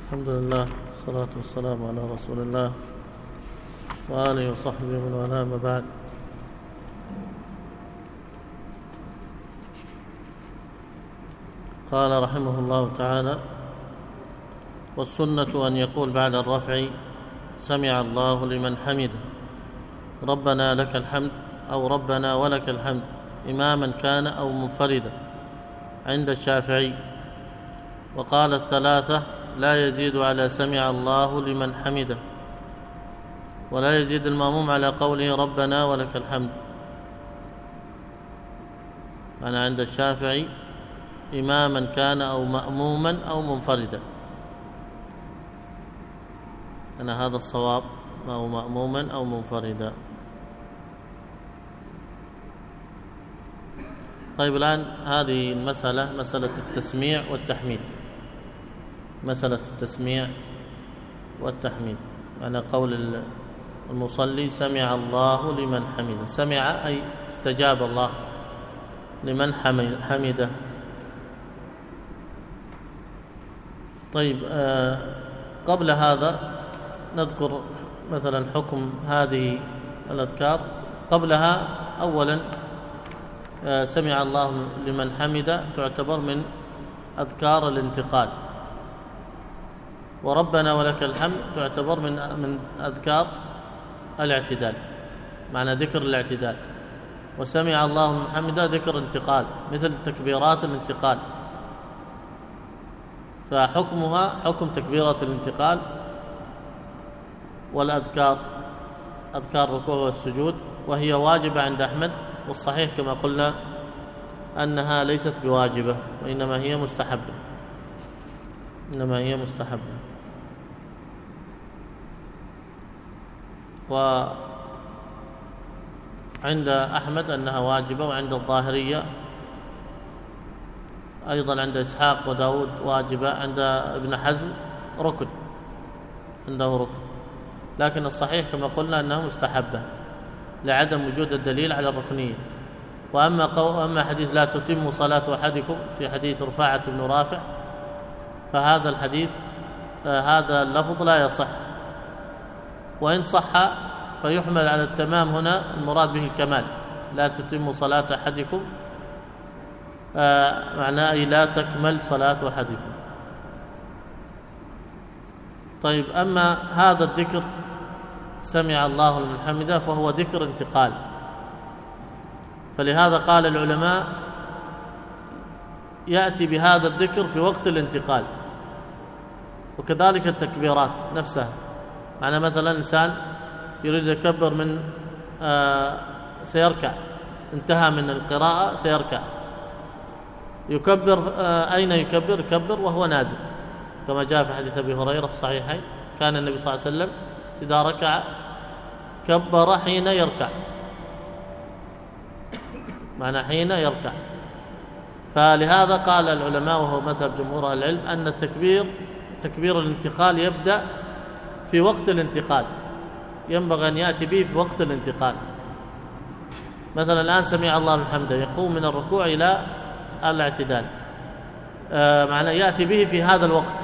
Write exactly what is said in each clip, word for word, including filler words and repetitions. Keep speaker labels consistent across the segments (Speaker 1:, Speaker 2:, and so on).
Speaker 1: الحمد لله والصلاة والسلام على رسول الله وآله وصحبه ومن والاه، ما بعد. قال رحمه الله تعالى: والسنة أن يقول بعد الرفع سمع الله لمن حمده، ربنا لك الحمد أو ربنا ولك الحمد، إماما كان أو منفردا عند الشافعي. وقال الثلاثة لا يزيد على سمع الله لمن حمده، ولا يزيد المأموم على قوله ربنا ولك الحمد. أنا عند الشافعي إماما كان أو مأموما أو منفردا، أنا هذا الصواب، أو مأموما أو منفردا. طيب، الآن هذه المسألة مسألة التسميع والتحميد، مسألة التسميع والتحميد، معنى قول المصلي سمع الله لمن حمده، سمع أي استجاب الله لمن حمده. طيب، آه قبل هذا نذكر مثلا حكم هذه الأذكار. قبلها أولا آه سمع الله لمن حمده تعتبر من أذكار الانتقال، وربنا ولك الحمد تعتبر من من أذكار الاعتدال، معنى ذكر الاعتدال. وسمع الله لمن حمده ذكر انتقال، مثل تكبيرات الانتقال، فحكمها حكم تكبيرة الانتقال. والأذكار أذكار الركوع والسجود، وهي واجبة عند أحمد، والصحيح كما قلنا أنها ليست بواجبة، وإنما هي مستحبة، إنما هي مستحبة. وعند أحمد أنها واجبة، وعند الظاهرية أيضا، عند إسحاق وداود واجبة، عند ابن حزم ركن، عنده ركن، لكن الصحيح كما قلنا أنها مستحبة لعدم وجود الدليل على الركنية. وأما قو... أما حديث لا تتم صلاة أحدكم في حديث رفاعة بن رافع، فهذا الحديث آه هذا اللفظ لا يصح، وإن صح فيحمل على التمام، هنا المراد به الكمال، لا تتم صلاة أحدكم آه معناه أي لا تكمل صلاة أحدكم. طيب، أما هذا الذكر سمع الله لمن حمده فهو ذكر انتقال، فلهذا قال العلماء يأتي بهذا الذكر في وقت الانتقال. وكذلك التكبيرات نفسها، معنى مثلا إنسان يريد يكبر من آه سيركع، انتهى من القراءة سيركع، يكبر آه أين يكبر؟ يكبر وهو نازل، كما جاء في حديث أبي هريرة في الصحيحين، كان النبي صلى الله عليه وسلم إذا ركع كبر حين يركع، معنى حين يركع. فلهذا قال العلماء، وهو مذهب جمهور العلم، أن التكبير تكبير الانتقال يبدأ في وقت الانتقال، ينبغي أن يأتي به في وقت الانتقال. مثلا الآن سمع الله لمن حمده، يقوم من الركوع إلى الاعتدال، آه معنى يأتي به في هذا الوقت،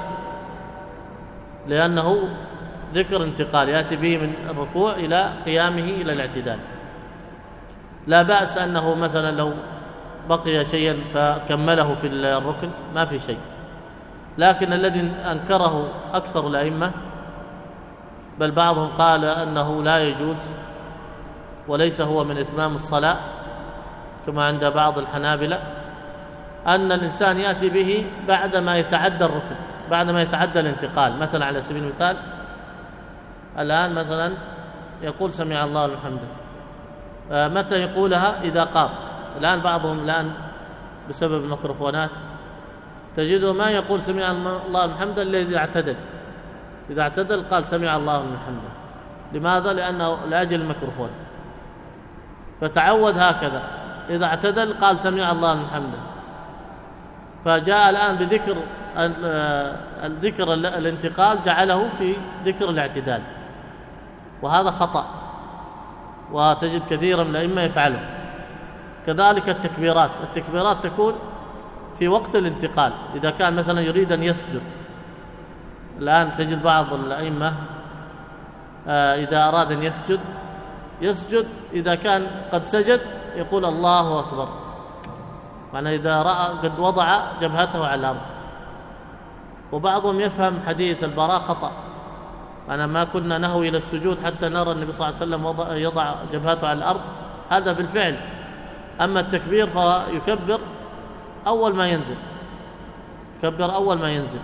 Speaker 1: لأنه ذكر انتقال، يأتي به من الركوع إلى قيامه إلى الاعتدال. لا بأس أنه مثلا لو بقي شيئا فكمله في الركن، ما في شيء، لكن الذي أنكره أكثر الأئمة، بل بعضهم قال أنه لا يجوز وليس هو من إتمام الصلاة كما عند بعض الحنابلة، أن الإنسان يأتي به بعدما يتعدى الركن، بعدما يتعدى الانتقال. مثلا على سبيل المثال الآن مثلا يقول سمع الله لمن حمده، متى يقولها؟ إذا قام. الآن بعضهم الآن بسبب الميكروفونات تجده ما يقول سمع الله لمن حمده إلا إذا اعتدل، إذا اعتدل قال سمع الله لمن حمده. لماذا؟ لأنه لأجل الميكروفون، فتعود هكذا، إذا اعتدل قال سمع الله لمن حمده. فجاء الآن بذكر الذكر الانتقال جعله في ذكر الاعتدال، وهذا خطأ، وتجد كثيرا من الأئمة يفعله. كذلك التكبيرات التكبيرات تكون في وقت الانتقال، إذا كان مثلا يريد أن يسجد الآن تجد بعض الأئمة إذا أراد أن يسجد يسجد إذا كان قد سجد يقول الله أكبر، معنى إذا رأى قد وضع جبهته على الأرض. وبعضهم يفهم حديث البراء خطأ، أنا ما كنا نهوي إلى السجود حتى نرى النبي صلى الله عليه وسلم وضع يضع جبهته على الأرض، هذا بالفعل. أما التكبير فيكبر أول ما ينزل، يكبر أول ما ينزل.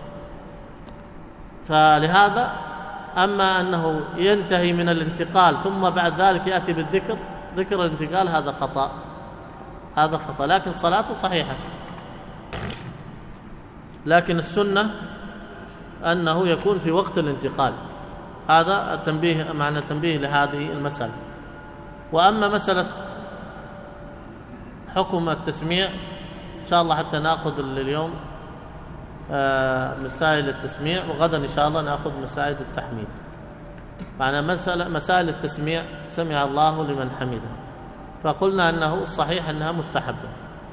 Speaker 1: فلهذا أما أنه ينتهي من الانتقال ثم بعد ذلك يأتي بالذكر، ذكر الانتقال، هذا خطأ، هذا خطأ، لكن صلاته صحيحة. لكن السنة أنه يكون في وقت الانتقال، هذا التنبيه، معنى التنبيه لهذه المسألة. وأما مسألة حكم التسميع إن شاء الله حتى نأخذ اليوم مسائل التسميع، وغدا إن شاء الله نأخذ مسائل التحميد. معنى مسألة مسائل التسميع سمع الله لمن حمده، فقلنا أنه الصحيح أنها مستحبة.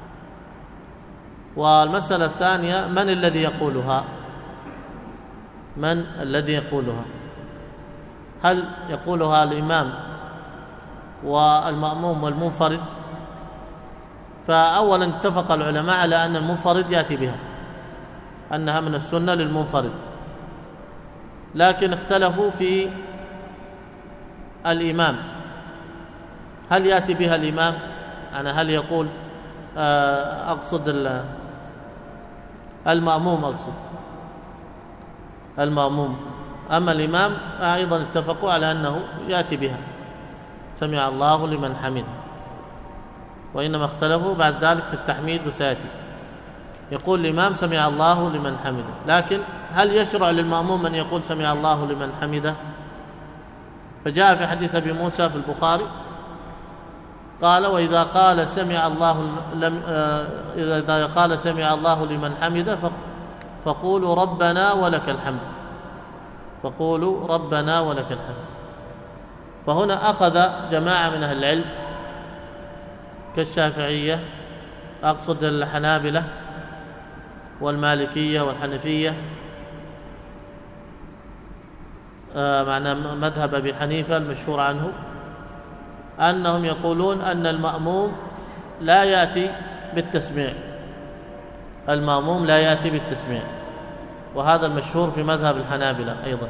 Speaker 1: والمسألة الثانية من الذي يقولها؟ من الذي يقولها؟ هل يقولها الإمام والمأموم والمنفرد؟ فأولا اتفق العلماء على أن المنفرد يأتي بها، أنها من السنة للمنفرد، لكن اختلفوا في الإمام، هل يأتي بها الإمام؟ أنا هل يقول أقصد المأموم، أقصد المأموم. أما الإمام فأيضا اتفقوا على أنه يأتي بها، سمع الله لمن حمده. وإنما اختلفوا بعد ذلك في التحميد، وسيأتي يقول الإمام سمع الله لمن حمده، لكن هل يشرع للمأموم أن يقول سمع الله لمن حمده؟ فجاء في حديث أبي موسى في البخاري قال وإذا قال سمع الله لم إذا قال سمع الله لمن حمده فقولوا ربنا ولك الحمد، فقولوا ربنا ولك الحمد. فهنا أخذ جماعة من أهل العلم كالشافعية، أقصد الحنابلة والمالكية والحنفية، آه معنى مذهب أبي حنيفة المشهور عنه، أنهم يقولون أن المأموم لا يأتي بالتسميع، المأموم لا يأتي بالتسميع، وهذا المشهور في مذهب الحنابلة أيضا.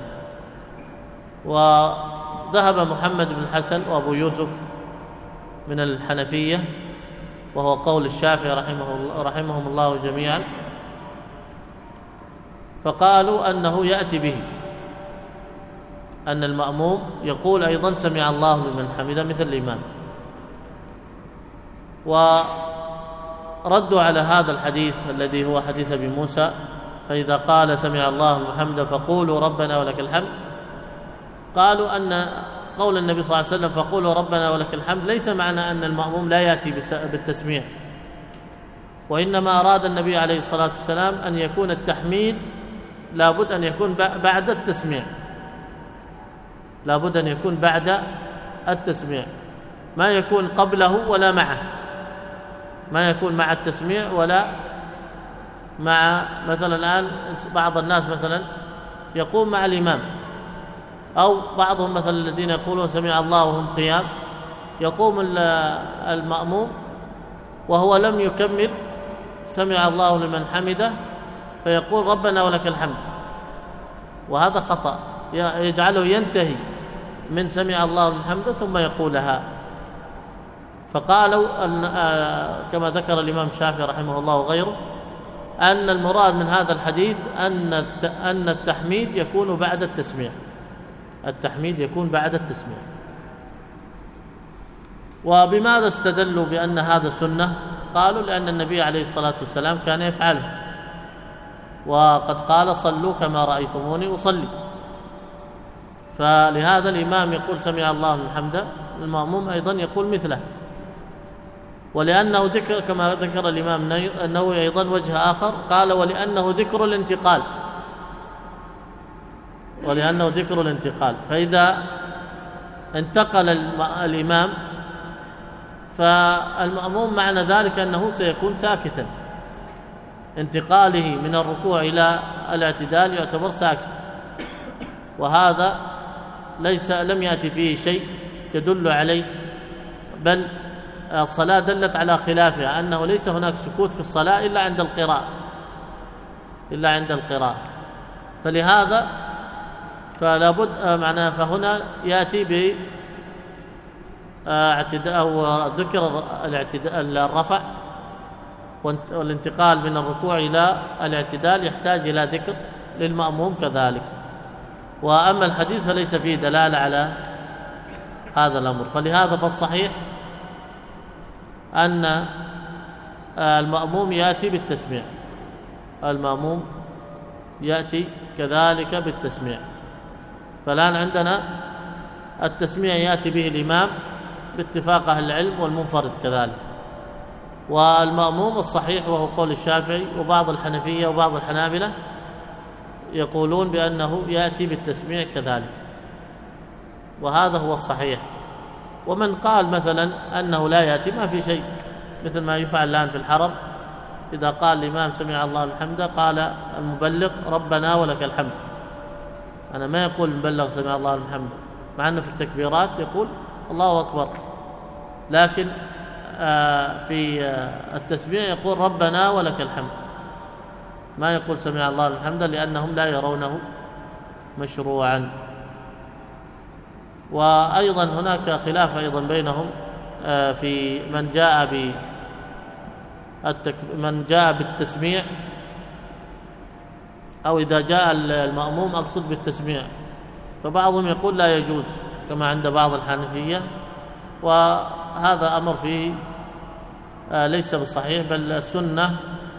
Speaker 1: وذهب محمد بن الحسن وأبو يوسف من الحنفية، وهو قول الشافعي رحمه الله رحمهم الله جميعا، فقالوا أنه يأتي به، أن المأموم يقول أيضا سمع الله لمن حمده مثل الإمام. وردوا على هذا الحديث الذي هو حديث أبي موسى، فإذا قال سمع الله لمن حمده فقولوا ربنا ولك الحمد، قالوا أن قول النبي صلى الله عليه وسلم فقولوا ربنا ولك الحمد ليس معنى أن المأموم لا يأتي بالتسميع، وإنما أراد النبي عليه الصلاة والسلام أن يكون التحميد لابد أن يكون بعد التسميع، لابد أن يكون بعد التسميع، ما يكون قبله ولا معه، ما يكون مع التسميع ولا مع، مثلا الآن بعض الناس مثلا يقوم مع الإمام، أو بعضهم مثلا الذين يقولون سمع الله وهم قيام، يقوم المأموم وهو لم يكمل سمع الله لمن حمده فيقول ربنا ولك الحمد، وهذا خطأ، يجعله ينتهي من سمع الله لمن حمده ثم يقولها. فقالوا أن كما ذكر الإمام الشافعي رحمه الله وغيره أن المراد من هذا الحديث أن أن التحميد يكون بعد التسميع، التحميد يكون بعد التسميع. وبماذا استدلوا بأن هذا سنة؟ قالوا لأن النبي عليه الصلاة والسلام كان يفعله، وقد قال صلوا كما رأيتموني أصلي، فلهذا الإمام يقول سمع الله لمن حمده، المأموم أيضا يقول مثله. ولأنه ذكر كما ذكر الإمام النووي أيضا وجه آخر، قال ولأنه ذكر الانتقال، ولأنه ذكر الانتقال، فإذا انتقل الإمام فالمأموم معنى ذلك أنه سيكون ساكتا، انتقاله من الركوع إلى الاعتدال يعتبر ساكت، وهذا ليس لم يأتي فيه شيء يدل عليه، بل الصلاة دلت على خلافها، أنه ليس هناك سكوت في الصلاة إلا عند القراءة إلا عند القراءة فلهذا فلا بد معناه فهنا يأتي ب اعتداء أو ذكر الاعتداء الرفع والانتقال من الركوع إلى الاعتدال يحتاج إلى ذكر للمأموم كذلك. وأما الحديث فليس فيه دلالة على هذا الأمر، فلهذا فالصحيح أن المأموم يأتي بالتسميع المأموم يأتي كذلك بالتسميع. فالآن عندنا التسميع يأتي به الإمام باتفاق أهل العلم والمنفرد كذلك، والمأموم الصحيح وهو قول الشافعي وبعض الحنفية وبعض الحنابلة يقولون بأنه يأتي بالتسميع كذلك، وهذا هو الصحيح. ومن قال مثلا أنه لا يأتي ما في شيء، مثل ما يفعل الآن في الحرم، إذا قال الإمام سمع الله الحمد قال المبلغ ربنا ولك الحمد. أنا ما يقول المبلغ سمع الله الحمد، مع أنه في التكبيرات يقول الله أكبر، لكن في التسميع يقول ربنا ولك الحمد، ما يقول سمع الله الحمد، لأنهم لا يرونه مشروعا. وأيضا هناك خلاف أيضا بينهم في من جاء ب من جاء بالتسميع، أو إذا جاء المأموم أقصد بالتسميع، فبعضهم يقول لا يجوز كما عند بعض الحنفية، وهذا أمر فيه ليس بصحيح، بل السنة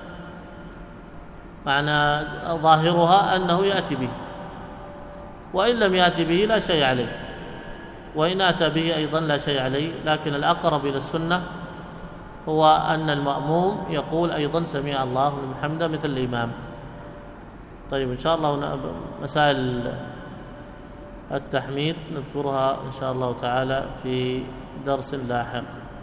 Speaker 1: معنى ظاهرها أنه يأتي به، وإن لم يأتي به لا شيء عليه، وإن أتى به أيضا لا شيء عليه، لكن الأقرب إلى السنة هو أن المأموم يقول أيضا سمع الله لمن حمده مثل الإمام. طيب إن شاء الله مسائل التحميد نذكرها إن شاء الله تعالى في درس لاحق.